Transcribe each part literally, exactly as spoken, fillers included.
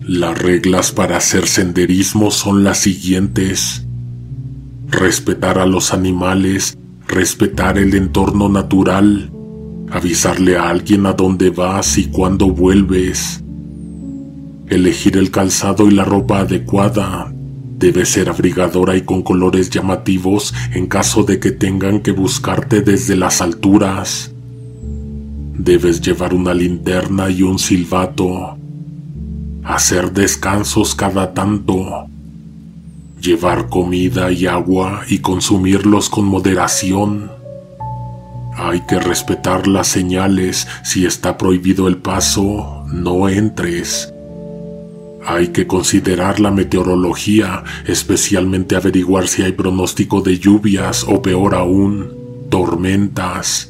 Las reglas para hacer senderismo son las siguientes: respetar a los animales, respetar el entorno natural, avisarle a alguien a dónde vas y cuándo vuelves, elegir el calzado y la ropa adecuada. Debe ser abrigadora y con colores llamativos en caso de que tengan que buscarte desde las alturas. Debes llevar una linterna y un silbato. Hacer descansos cada tanto. Llevar comida y agua y consumirlos con moderación. Hay que respetar las señales. Si está prohibido el paso, no entres. Hay que considerar la meteorología, especialmente averiguar si hay pronóstico de lluvias o, peor aún, tormentas.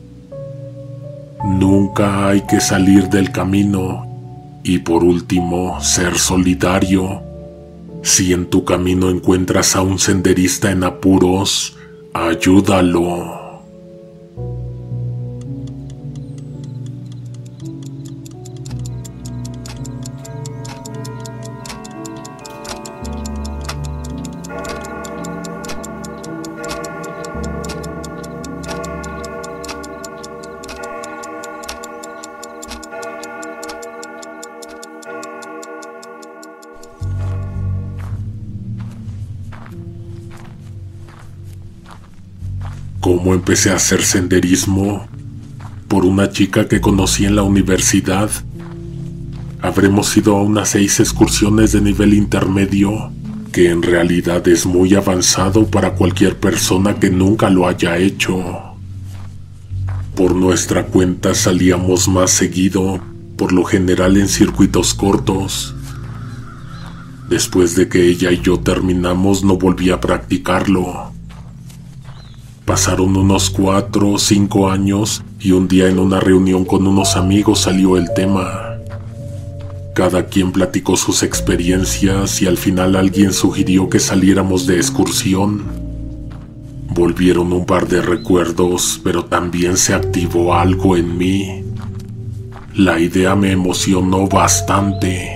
Nunca hay que salir del camino. Y por último, ser solidario. Si en tu camino encuentras a un senderista en apuros, ayúdalo. ¿Cómo empecé a hacer senderismo? Por una chica que conocí en la universidad. Habremos ido a unas seis excursiones de nivel intermedio, que en realidad es muy avanzado para cualquier persona que nunca lo haya hecho. Por nuestra cuenta salíamos más seguido, por lo general en circuitos cortos. Después de que ella y yo terminamos, no volví a practicarlo. Pasaron unos cuatro o cinco años y un día en una reunión con unos amigos salió el tema. Cada quien platicó sus experiencias y al final alguien sugirió que saliéramos de excursión. Volvieron un par de recuerdos, pero también se activó algo en mí. La idea me emocionó bastante.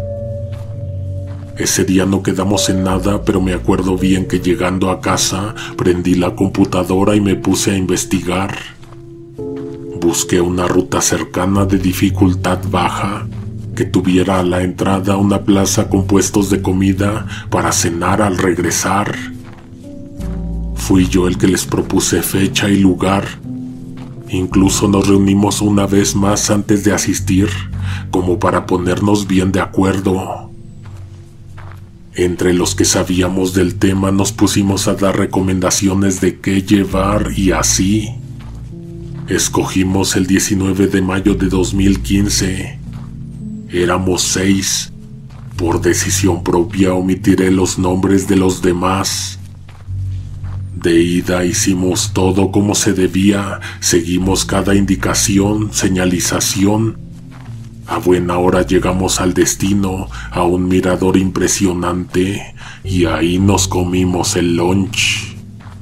Ese día no quedamos en nada, pero me acuerdo bien que llegando a casa prendí la computadora y me puse a investigar. Busqué una ruta cercana de dificultad baja que tuviera a la entrada una plaza con puestos de comida para cenar al regresar. Fui yo el que les propuse fecha y lugar. Incluso nos reunimos una vez más antes de asistir, como para ponernos bien de acuerdo. Entre los que sabíamos del tema nos pusimos a dar recomendaciones de qué llevar y así. Escogimos el diecinueve de mayo de dos mil quince. Éramos seis. Por decisión propia omitiré los nombres de los demás. De ida hicimos todo como se debía, seguimos cada indicación, señalización. A buena hora llegamos al destino, a un mirador impresionante, y ahí nos comimos el lunch.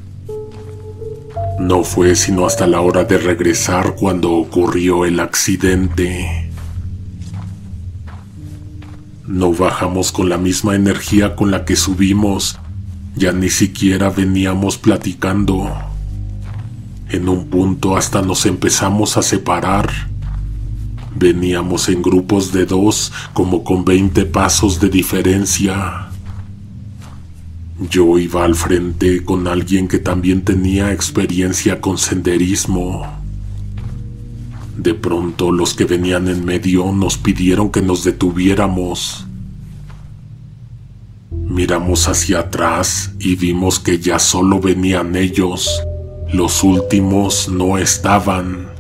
No fue sino hasta la hora de regresar cuando ocurrió el accidente. No bajamos con la misma energía con la que subimos, ya ni siquiera veníamos platicando. En un punto hasta nos empezamos a separar. Veníamos en grupos de dos, como con veinte pasos de diferencia. Yo iba al frente con alguien que también tenía experiencia con senderismo. De pronto los que venían en medio nos pidieron que nos detuviéramos. Miramos hacia atrás y vimos que ya solo venían ellos. Los últimos no estaban.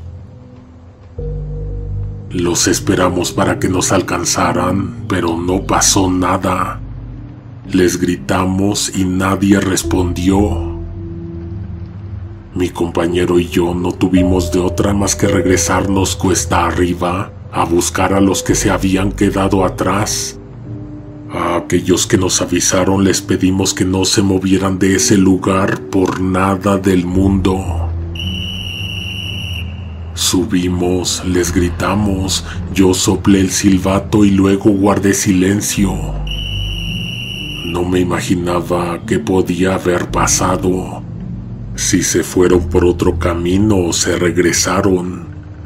Los esperamos para que nos alcanzaran, pero no pasó nada. Les gritamos y nadie respondió. Mi compañero y yo no tuvimos de otra más que regresarnos cuesta arriba a buscar a los que se habían quedado atrás. A aquellos que nos avisaron les pedimos que no se movieran de ese lugar por nada del mundo. Subimos, les gritamos, yo soplé el silbato y luego guardé silencio. No me imaginaba qué podía haber pasado, si se fueron por otro camino o se regresaron.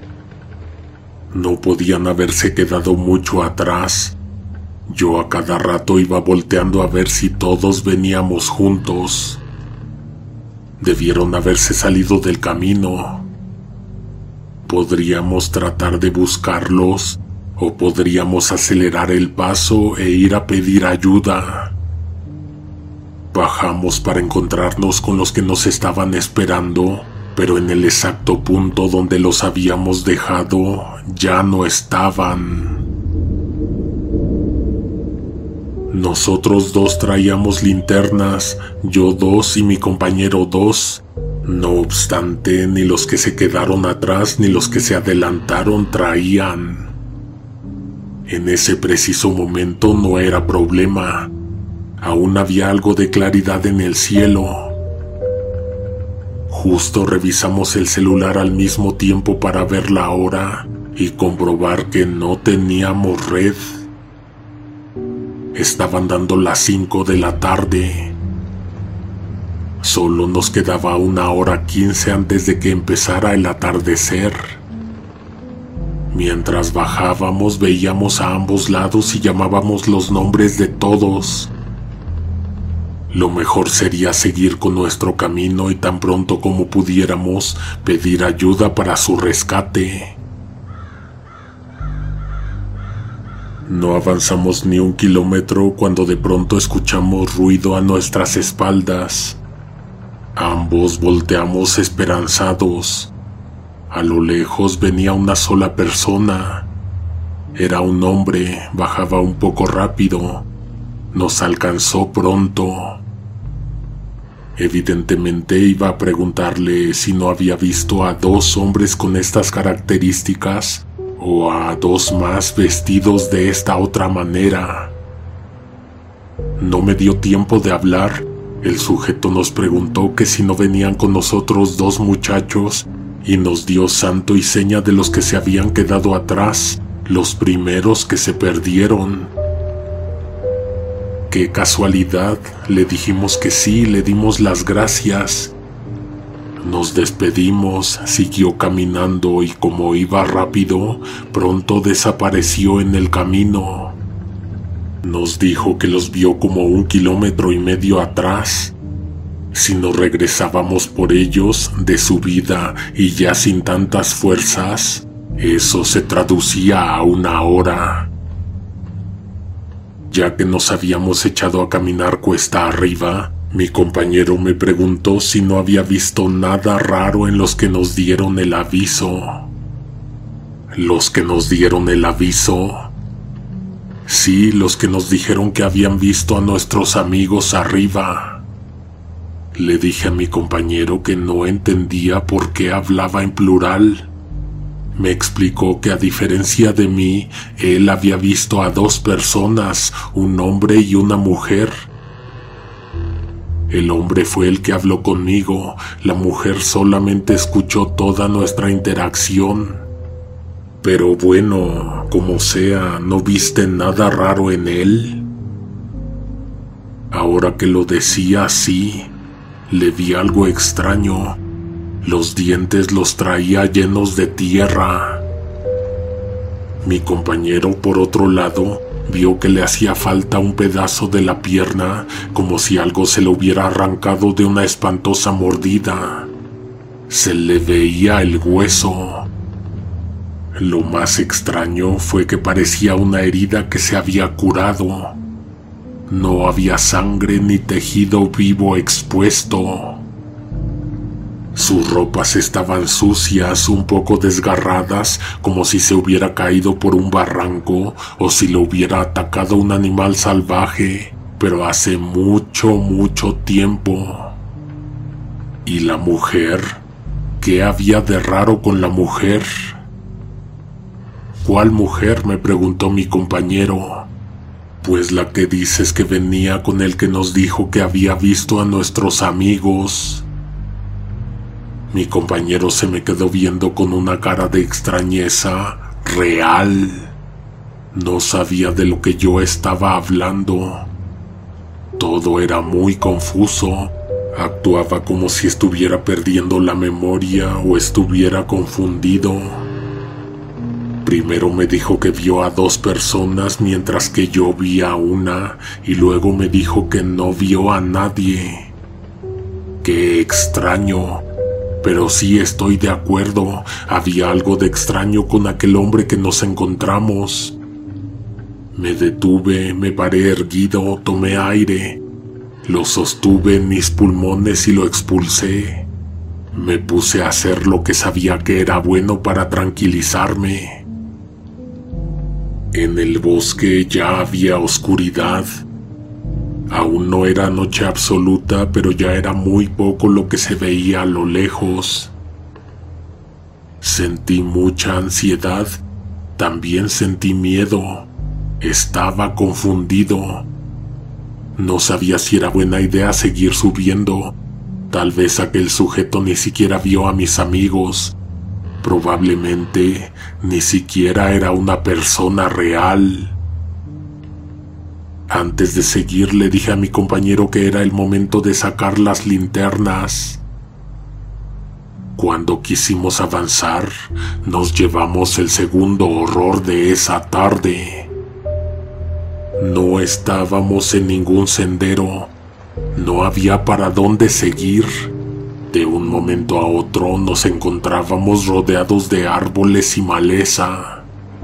No podían haberse quedado mucho atrás. Yo a cada rato iba volteando a ver si todos veníamos juntos. Debieron haberse salido del camino. Podríamos tratar de buscarlos o podríamos acelerar el paso e ir a pedir ayuda. Bajamos para encontrarnos con los que nos estaban esperando, pero en el exacto punto donde los habíamos dejado ya no estaban. Nosotros dos traíamos linternas, yo dos y mi compañero dos. No obstante, ni los que se quedaron atrás ni los que se adelantaron traían. En ese preciso momento no era problema. Aún había algo de claridad en el cielo. Justo revisamos el celular al mismo tiempo para ver la hora y comprobar que no teníamos red. Estaban dando las cinco de la tarde. Solo nos quedaba una hora quince antes de que empezara el atardecer. Mientras bajábamos veíamos a ambos lados y llamábamos los nombres de todos. Lo mejor sería seguir con nuestro camino y tan pronto como pudiéramos pedir ayuda para su rescate. No avanzamos ni un kilómetro cuando de pronto escuchamos ruido a nuestras espaldas. Ambos volteamos esperanzados. A lo lejos venía una sola persona. Era un hombre, bajaba un poco rápido. Nos alcanzó pronto. Evidentemente iba a preguntarle si no había visto a dos hombres con estas características o a dos más vestidos de esta otra manera. No me dio tiempo de hablar. El sujeto nos preguntó que si no venían con nosotros dos muchachos y nos dio santo y seña de los que se habían quedado atrás, los primeros que se perdieron. ¡Qué casualidad! Le dijimos que sí, le dimos las gracias. Nos despedimos, siguió caminando y como iba rápido, pronto desapareció en el camino. Nos dijo que los vio como un kilómetro y medio atrás. Si nos regresábamos por ellos de subida y ya sin tantas fuerzas, eso se traducía a una hora. Ya que nos habíamos echado a caminar cuesta arriba, mi compañero me preguntó si no había visto nada raro en los que nos dieron el aviso. ¿Los que nos dieron el aviso? Sí, los que nos dijeron que habían visto a nuestros amigos arriba. Le dije a mi compañero que no entendía por qué hablaba en plural. Me explicó que a diferencia de mí, él había visto a dos personas, un hombre y una mujer. El hombre fue el que habló conmigo, la mujer solamente escuchó toda nuestra interacción. Pero bueno, como sea, ¿no viste nada raro en él? Ahora que lo decía así, le vi algo extraño. Los dientes los traía llenos de tierra. Mi compañero, por otro lado, vio que le hacía falta un pedazo de la pierna, como si algo se le hubiera arrancado de una espantosa mordida. Se le veía el hueso. Lo más extraño fue que parecía una herida que se había curado. No había sangre ni tejido vivo expuesto. Sus ropas estaban sucias, un poco desgarradas, como si se hubiera caído por un barranco o si lo hubiera atacado un animal salvaje, pero hace mucho, mucho tiempo. ¿Y la mujer? ¿Qué había de raro con la mujer? ¿Cuál mujer?, me preguntó mi compañero. Pues la que dices que venía con el que nos dijo que había visto a nuestros amigos. Mi compañero se me quedó viendo con una cara de extrañeza real. No sabía de lo que yo estaba hablando. Todo era muy confuso. Actuaba como si estuviera perdiendo la memoria o estuviera confundido. Primero me dijo que vio a dos personas mientras que yo vi a una, y luego me dijo que no vio a nadie. Qué extraño, pero sí estoy de acuerdo, había algo de extraño con aquel hombre que nos encontramos. Me detuve, me paré erguido, tomé aire, lo sostuve en mis pulmones y lo expulsé. Me puse a hacer lo que sabía que era bueno para tranquilizarme. En el bosque ya había oscuridad. Aún no era noche absoluta, pero ya era muy poco lo que se veía a lo lejos. Sentí mucha ansiedad, también sentí miedo. Estaba confundido. No sabía si era buena idea seguir subiendo. Tal vez aquel sujeto ni siquiera vio a mis amigos. Probablemente ni siquiera era una persona real. Antes de seguir le dije a mi compañero que era el momento de sacar las linternas. Cuando quisimos avanzar, nos llevamos el segundo horror de esa tarde. No estábamos en ningún sendero, no había para dónde seguir. De un momento a otro nos encontrábamos rodeados de árboles y maleza.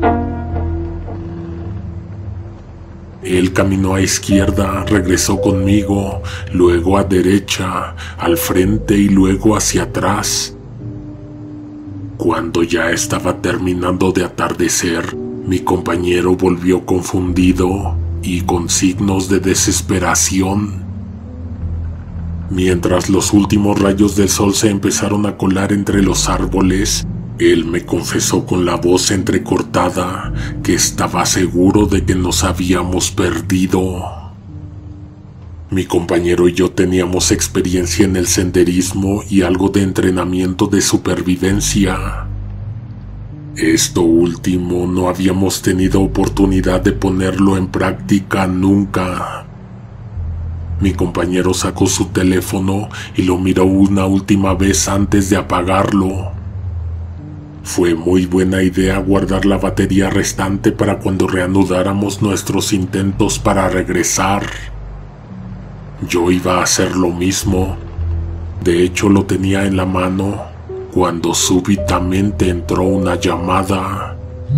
Él caminó a izquierda, regresó conmigo, luego a derecha, al frente y luego hacia atrás. Cuando ya estaba terminando de atardecer, mi compañero volvió confundido y con signos de desesperación. Mientras los últimos rayos del sol se empezaron a colar entre los árboles, él me confesó con la voz entrecortada que estaba seguro de que nos habíamos perdido. Mi compañero y yo teníamos experiencia en el senderismo y algo de entrenamiento de supervivencia. Esto último no habíamos tenido oportunidad de ponerlo en práctica nunca. Mi compañero sacó su teléfono y lo miró una última vez antes de apagarlo. Fue muy buena idea guardar la batería restante para cuando reanudáramos nuestros intentos para regresar. Yo iba a hacer lo mismo. De hecho, lo tenía en la mano cuando súbitamente entró una llamada.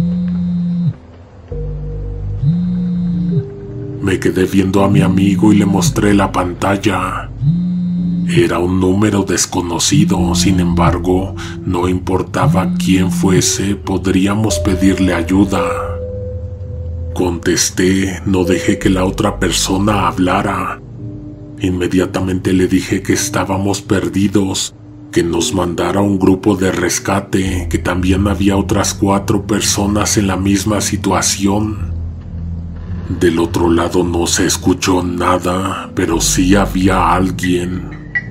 Me quedé viendo a mi amigo y le mostré la pantalla. Era un número desconocido, sin embargo, no importaba quién fuese, podríamos pedirle ayuda. Contesté, no dejé que la otra persona hablara. Inmediatamente le dije que estábamos perdidos, que nos mandara un grupo de rescate, que también había otras cuatro personas en la misma situación. Del otro lado no se escuchó nada, pero sí había alguien.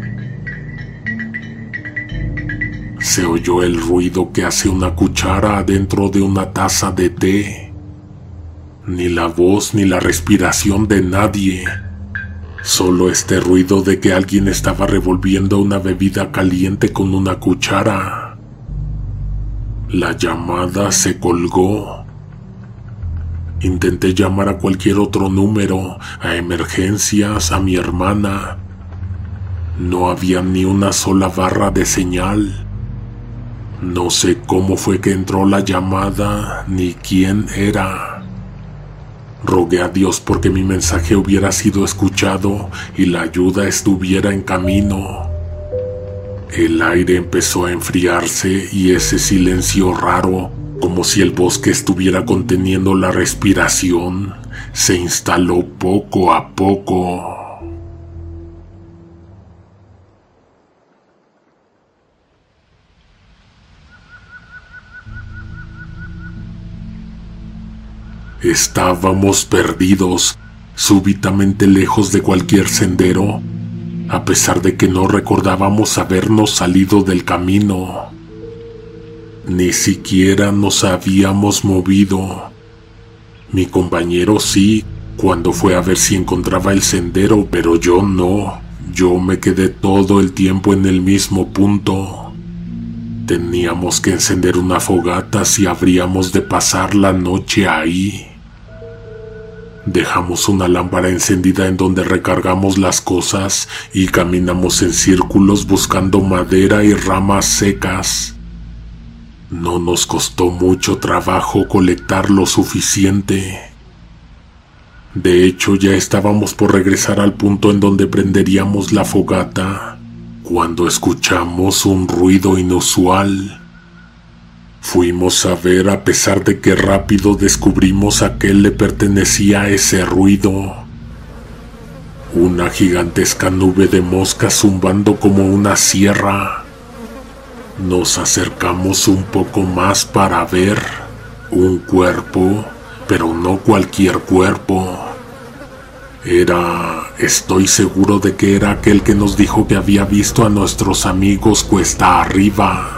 Se oyó el ruido que hace una cuchara adentro de una taza de té. Ni la voz ni la respiración de nadie. Solo este ruido de que alguien estaba revolviendo una bebida caliente con una cuchara. La llamada se colgó. Intenté llamar a cualquier otro número, a emergencias, a mi hermana. No había ni una sola barra de señal. No sé cómo fue que entró la llamada, ni quién era. Rogué a Dios porque mi mensaje hubiera sido escuchado y la ayuda estuviera en camino. El aire empezó a enfriarse y ese silencio raro, como si el bosque estuviera conteniendo la respiración, se instaló poco a poco. Estábamos perdidos, súbitamente lejos de cualquier sendero. a pesar de que no recordábamos habernos salido del camino. Ni siquiera nos habíamos movido. Mi compañero sí, cuando fue a ver si encontraba el sendero, pero yo no. Yo me quedé todo el tiempo en el mismo punto. Teníamos que encender una fogata si habríamos de pasar la noche ahí. Dejamos una lámpara encendida en donde recargamos las cosas y caminamos en círculos buscando madera y ramas secas. No nos costó mucho trabajo colectar lo suficiente. De hecho, ya estábamos por regresar al punto en donde prenderíamos la fogata, cuando escuchamos un ruido inusual. Fuimos a ver, a pesar de que rápido descubrimos a qué le pertenecía ese ruido. Una gigantesca nube de moscas zumbando como una sierra. Nos acercamos un poco más para ver un cuerpo, pero no cualquier cuerpo. Era, estoy seguro de que era aquel que nos dijo que había visto a nuestros amigos cuesta arriba.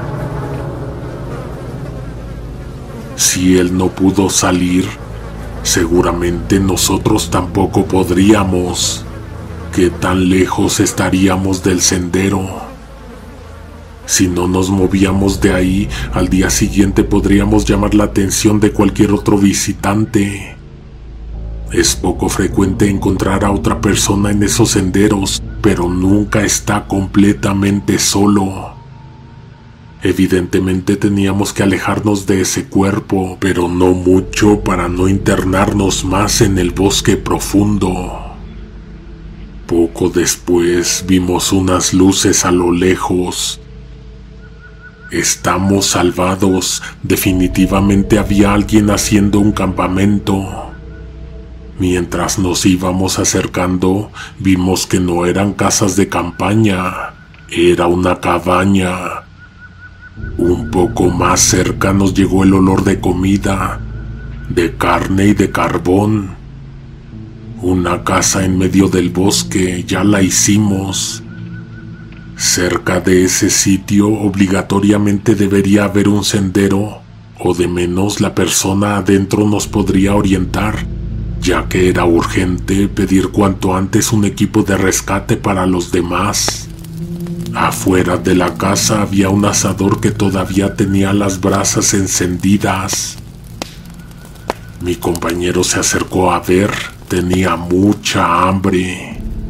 Si él no pudo salir, seguramente nosotros tampoco podríamos. ¿Qué tan lejos estaríamos del sendero? Si no nos movíamos de ahí, al día siguiente podríamos llamar la atención de cualquier otro visitante. Es poco frecuente encontrar a otra persona en esos senderos, pero nunca está completamente solo. Evidentemente teníamos que alejarnos de ese cuerpo, pero no mucho para no internarnos más en el bosque profundo. Poco después vimos unas luces a lo lejos. Estamos salvados. Definitivamente había alguien haciendo un campamento. Mientras nos íbamos acercando, vimos que no eran casas de campaña, era una cabaña. Un poco más cerca nos llegó el olor de comida, de carne y de carbón. Una casa en medio del bosque, ya la hicimos. Cerca de ese sitio obligatoriamente debería haber un sendero, o de menos la persona adentro nos podría orientar, ya que era urgente pedir cuanto antes un equipo de rescate para los demás. Afuera de la casa había un asador que todavía tenía las brasas encendidas. Mi compañero se acercó a ver, tenía mucha hambre.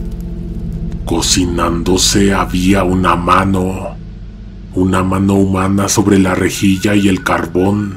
Cocinándose había una mano, una mano humana sobre la rejilla y el carbón.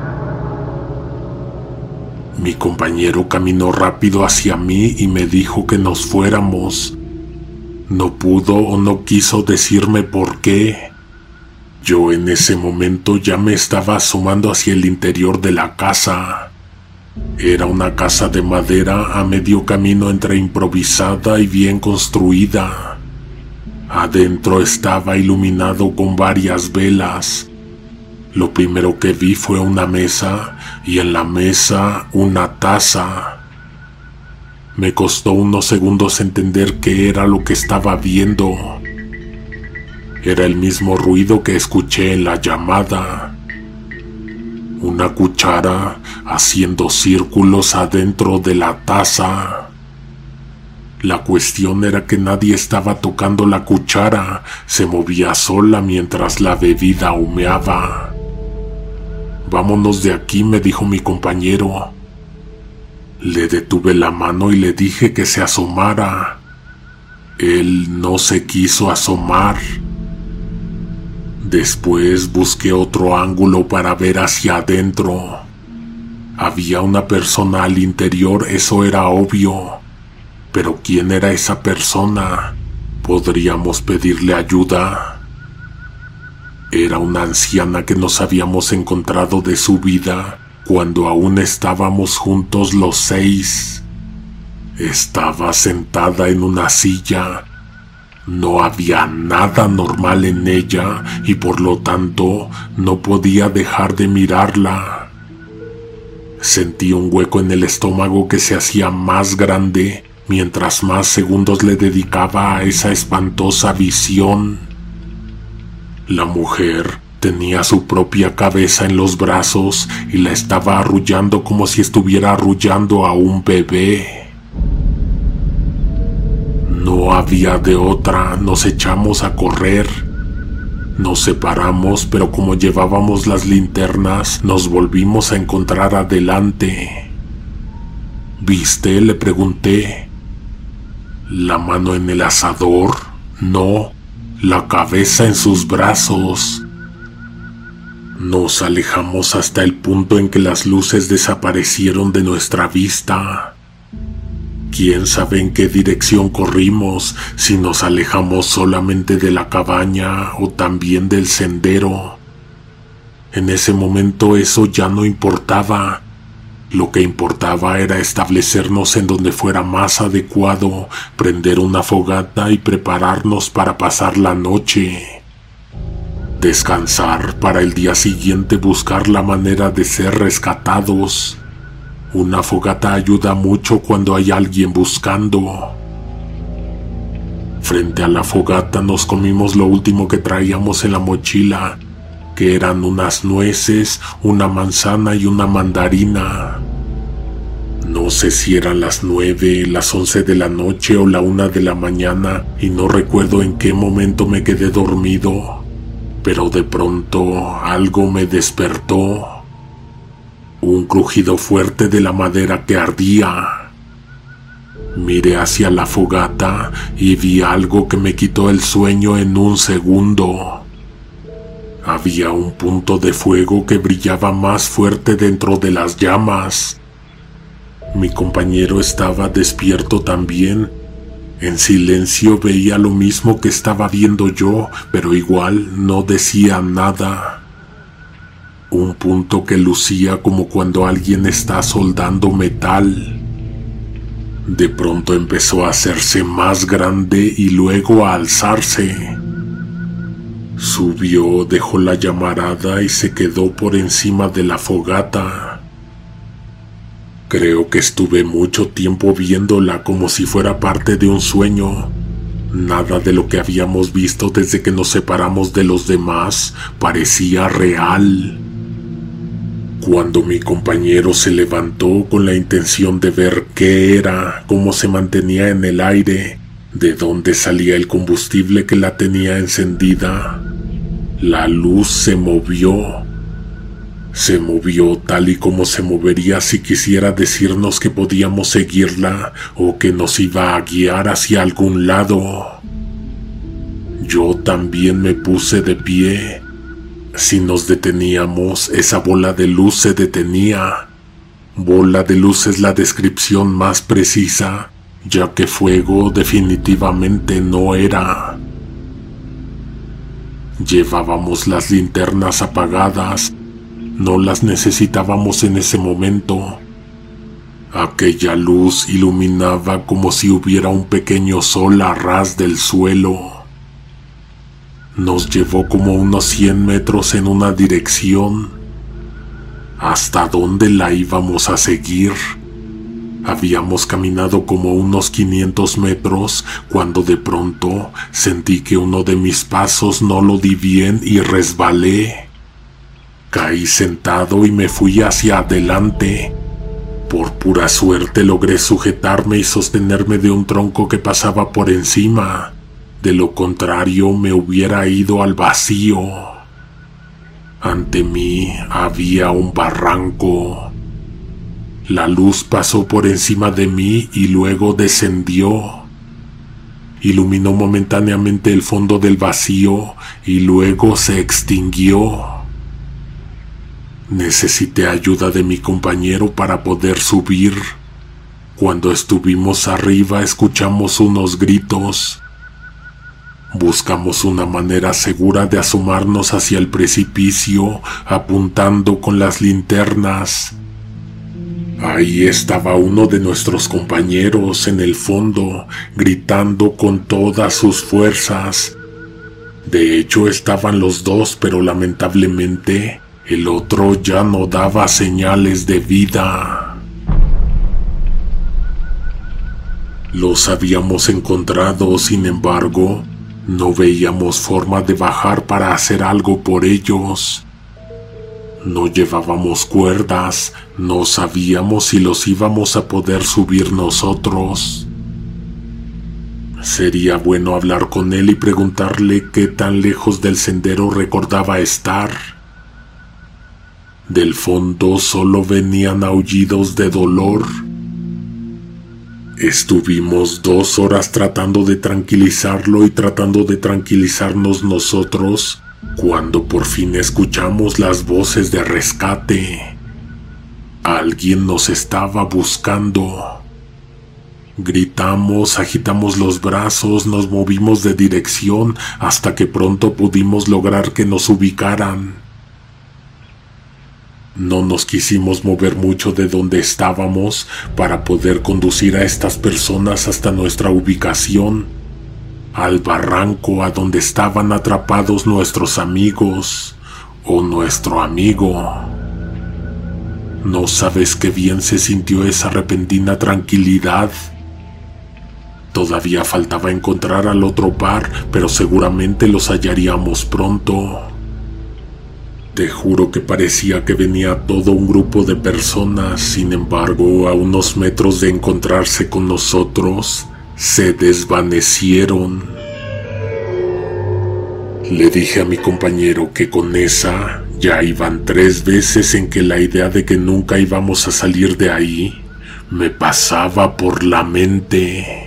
Mi compañero caminó rápido hacia mí y me dijo que nos fuéramos. No pudo o no quiso decirme por qué. Yo en ese momento ya me estaba asomando hacia el interior de la casa. Era una casa de madera a medio camino entre improvisada y bien construida. Adentro estaba iluminado con varias velas. Lo primero que vi fue una mesa y en la mesa una taza. Me costó unos segundos entender qué era lo que estaba viendo. Era el mismo ruido que escuché en la llamada. Una cuchara haciendo círculos adentro de la taza. La cuestión era que nadie estaba tocando la cuchara, se movía sola mientras la bebida humeaba. «Vámonos de aquí», me dijo mi compañero. Le detuve la mano y le dije que se asomara. Él no se quiso asomar. Después busqué otro ángulo para ver hacia adentro. Había una persona al interior, eso era obvio. Pero ¿quién era esa persona? ¿Podríamos pedirle ayuda? Era una anciana que nos habíamos encontrado de su vida cuando aún estábamos juntos los seis. Estaba sentada en una silla. No había nada normal en ella y por lo tanto no podía dejar de mirarla. Sentí un hueco en el estómago que se hacía más grande mientras más segundos le dedicaba a esa espantosa visión. La mujer tenía su propia cabeza en los brazos y la estaba arrullando como si estuviera arrullando a un bebé. No había de otra, nos echamos a correr. Nos separamos, pero como llevábamos las linternas, nos volvimos a encontrar adelante. ¿Viste?, le pregunté. ¿La mano en el asador? No, la cabeza en sus brazos. Nos alejamos hasta el punto en que las luces desaparecieron de nuestra vista. Quién sabe en qué dirección corrimos, si nos alejamos solamente de la cabaña o también del sendero. En ese momento eso ya no importaba. Lo que importaba era establecernos en donde fuera más adecuado, prender una fogata y prepararnos para pasar la noche. Descansar para el día siguiente buscar la manera de ser rescatados. Una fogata ayuda mucho cuando hay alguien buscando. Frente a la fogata nos comimos lo último que traíamos en la mochila, que eran unas nueces, una manzana y una mandarina. No sé si eran las nueve, las once de la noche o la una de la mañana, y no recuerdo en qué momento me quedé dormido, pero de pronto algo me despertó. Un crujido fuerte de la madera que ardía. Miré hacia la fogata y vi algo que me quitó el sueño en un segundo. Había un punto de fuego que brillaba más fuerte dentro de las llamas. Mi compañero estaba despierto también. En silencio veía lo mismo que estaba viendo yo, pero igual no decía nada. Un punto que lucía como cuando alguien está soldando metal. De pronto empezó a hacerse más grande y luego a alzarse. Subió, dejó la llamarada y se quedó por encima de la fogata. Creo que estuve mucho tiempo viéndola como si fuera parte de un sueño. Nada de lo que habíamos visto desde que nos separamos de los demás parecía real. Cuando mi compañero se levantó con la intención de ver qué era, cómo se mantenía en el aire, de dónde salía el combustible que la tenía encendida, la luz se movió. Se movió tal y como se movería si quisiera decirnos que podíamos seguirla o que nos iba a guiar hacia algún lado. Yo también me puse de pie. Si nos deteníamos, esa bola de luz se detenía. Bola de luz es la descripción más precisa, ya que fuego definitivamente no era. Llevábamos las linternas apagadas. No las necesitábamos en ese momento. Aquella luz iluminaba como si hubiera un pequeño sol a ras del suelo. Nos llevó como unos cien metros en una dirección. ¿Hasta dónde la íbamos a seguir? Habíamos caminado como unos quinientos metros cuando de pronto sentí que uno de mis pasos no lo di bien y resbalé. Caí sentado y me fui hacia adelante. Por pura suerte logré sujetarme y sostenerme de un tronco que pasaba por encima. De lo contrario me hubiera ido al vacío. Ante mí había un barranco. La luz pasó por encima de mí y luego descendió. Iluminó momentáneamente el fondo del vacío y luego se extinguió. Necesité ayuda de mi compañero para poder subir. Cuando estuvimos arriba escuchamos unos gritos. Buscamos una manera segura de asomarnos hacia el precipicio, apuntando con las linternas. Ahí estaba uno de nuestros compañeros en el fondo, gritando con todas sus fuerzas. De hecho, estaban los dos, pero lamentablemente el otro ya no daba señales de vida. Los habíamos encontrado, sin embargo, no veíamos forma de bajar para hacer algo por ellos. No llevábamos cuerdas, no sabíamos si los íbamos a poder subir nosotros. Sería bueno hablar con él y preguntarle qué tan lejos del sendero recordaba estar. Del fondo solo venían aullidos de dolor. Estuvimos dos horas tratando de tranquilizarlo y tratando de tranquilizarnos nosotros, cuando por fin escuchamos las voces de rescate. Alguien nos estaba buscando. Gritamos, agitamos los brazos, nos movimos de dirección hasta que pronto pudimos lograr que nos ubicaran. No nos quisimos mover mucho de donde estábamos para poder conducir a estas personas hasta nuestra ubicación, al barranco a donde estaban atrapados nuestros amigos o nuestro amigo. No sabes qué bien se sintió esa repentina tranquilidad. Todavía faltaba encontrar al otro par, pero seguramente los hallaríamos pronto. Te juro que parecía que venía todo un grupo de personas. Sin embargo, a unos metros de encontrarse con nosotros, se desvanecieron. Le dije a mi compañero que con esa ya iban tres veces en que la idea de que nunca íbamos a salir de ahí me pasaba por la mente.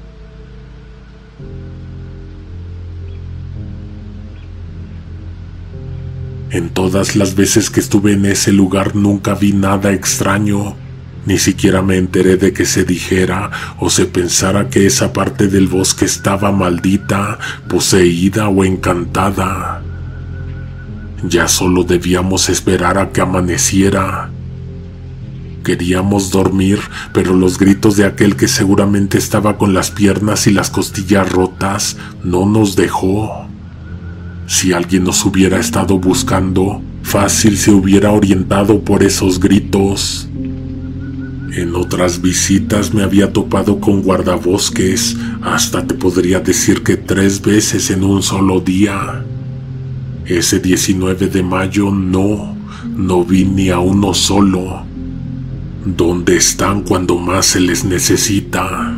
En todas las veces que estuve en ese lugar nunca vi nada extraño, ni siquiera me enteré de que se dijera o se pensara que esa parte del bosque estaba maldita, poseída o encantada. Ya solo debíamos esperar a que amaneciera. Queríamos dormir, pero los gritos de aquel que seguramente estaba con las piernas y las costillas rotas no nos dejó. Si alguien nos hubiera estado buscando, fácil se hubiera orientado por esos gritos. En otras visitas me había topado con guardabosques, hasta te podría decir que tres veces en un solo día. Ese diecinueve de mayo no, no vi ni a uno solo. ¿Dónde están cuando más se les necesita?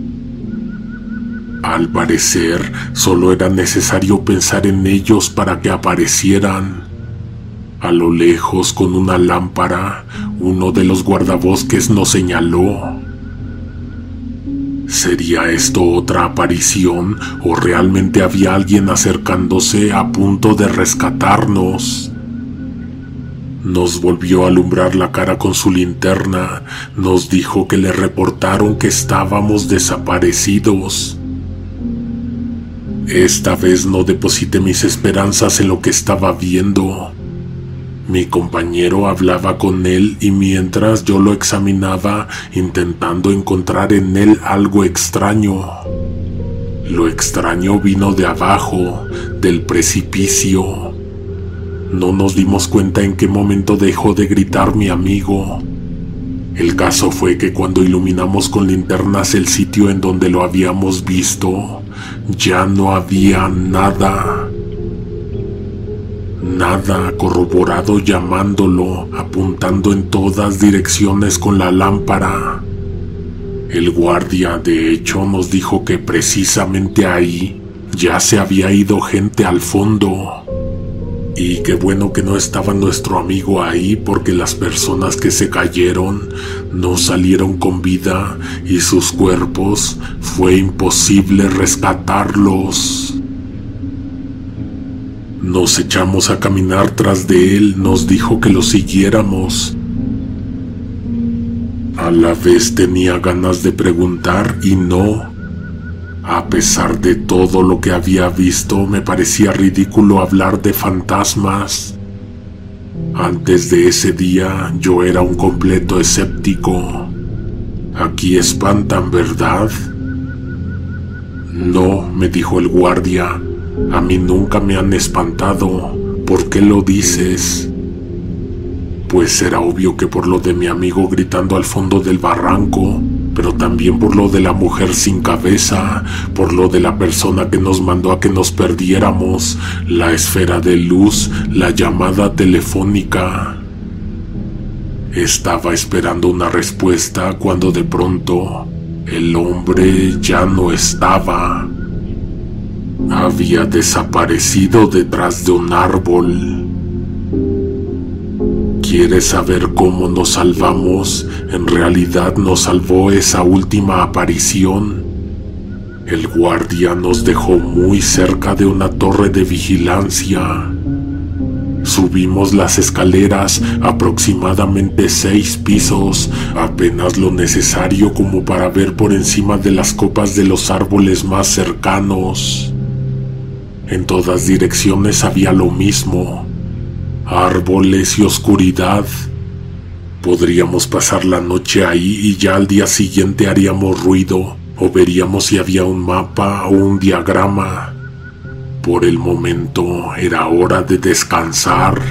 Al parecer, solo era necesario pensar en ellos para que aparecieran. A lo lejos, con una lámpara, uno de los guardabosques nos señaló. ¿Sería esto otra aparición o realmente había alguien acercándose a punto de rescatarnos? Nos volvió a alumbrar la cara con su linterna, nos dijo que le reportaron que estábamos desaparecidos. Esta vez no deposité mis esperanzas en lo que estaba viendo. Mi compañero hablaba con él y mientras yo lo examinaba, intentando encontrar en él algo extraño. Lo extraño vino de abajo, del precipicio. No nos dimos cuenta en qué momento dejó de gritar mi amigo. El caso fue que cuando iluminamos con linternas el sitio en donde lo habíamos visto, ya no había nada. Nada corroborado llamándolo, apuntando en todas direcciones con la lámpara. El guardia, de hecho, nos dijo que precisamente ahí ya se había ido gente al fondo. Y qué bueno que no estaba nuestro amigo ahí, porque las personas que se cayeron no salieron con vida y sus cuerpos fue imposible rescatarlos. Nos echamos a caminar tras de él, nos dijo que lo siguiéramos. A la vez tenía ganas de preguntar y no. A pesar de todo lo que había visto, me parecía ridículo hablar de fantasmas. Antes de ese día, yo era un completo escéptico. Aquí espantan, ¿verdad? No, me dijo el guardia. A mí nunca me han espantado. ¿Por qué lo dices? Pues era obvio que por lo de mi amigo gritando al fondo del barranco. pero también por lo de la mujer sin cabeza, por lo de la persona que nos mandó a que nos perdiéramos, la esfera de luz, la llamada telefónica. Estaba esperando una respuesta cuando de pronto el hombre ya no estaba. Había desaparecido detrás de un árbol. ¿Quieres saber cómo nos salvamos? En realidad nos salvó esa última aparición. El guardia nos dejó muy cerca de una torre de vigilancia. Subimos las escaleras, aproximadamente seis pisos, apenas lo necesario como para ver por encima de las copas de los árboles más cercanos. En todas direcciones había lo mismo: árboles y oscuridad. Podríamos pasar la noche ahí y ya al día siguiente haríamos ruido, o veríamos si había un mapa o un diagrama. Por el momento era hora de descansar.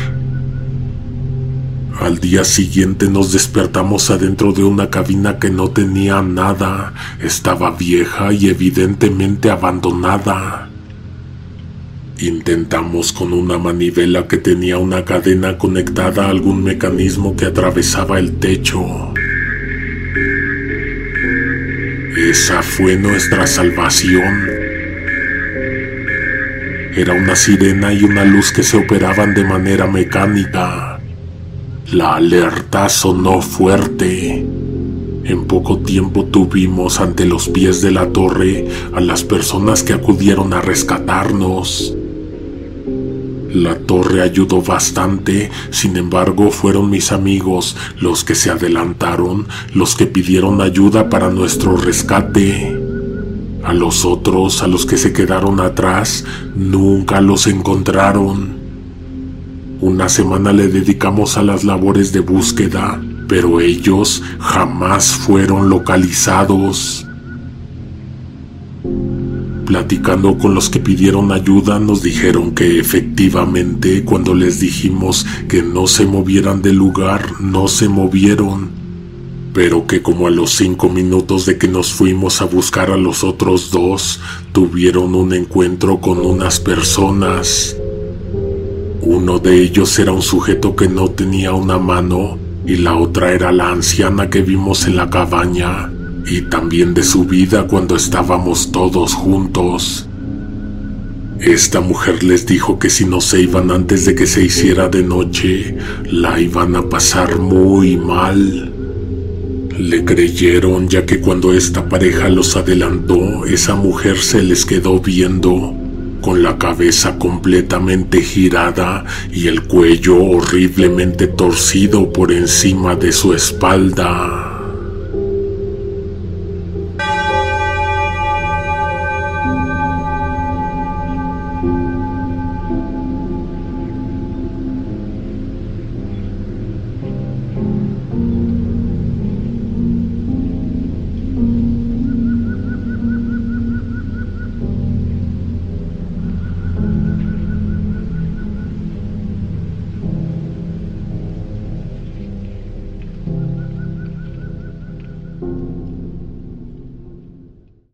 Al día siguiente nos despertamos adentro de una cabina que no tenía nada, estaba vieja y evidentemente abandonada. Intentamos con una manivela que tenía una cadena conectada a algún mecanismo que atravesaba el techo. Esa fue nuestra salvación. Era una sirena y una luz que se operaban de manera mecánica. La alerta sonó fuerte. En poco tiempo tuvimos ante los pies de la torre a las personas que acudieron a rescatarnos. La torre ayudó bastante, sin embargo fueron mis amigos los que se adelantaron, los que pidieron ayuda para nuestro rescate. A los otros, a los que se quedaron atrás, nunca los encontraron. Una semana le dedicamos a las labores de búsqueda, pero ellos jamás fueron localizados. Platicando con los que pidieron ayuda, nos dijeron que efectivamente cuando les dijimos que no se movieran del lugar, no se movieron, pero que como a los cinco minutos de que nos fuimos a buscar a los otros dos, tuvieron un encuentro con unas personas. Uno de ellos era un sujeto que no tenía una mano y la otra era la anciana que vimos en la cabaña, y también de su vida cuando estábamos todos juntos. Esta mujer les dijo que si no se iban antes de que se hiciera de noche, la iban a pasar muy mal. Le creyeron, ya que cuando esta pareja los adelantó, esa mujer se les quedó viendo, con la cabeza completamente girada y el cuello horriblemente torcido por encima de su espalda.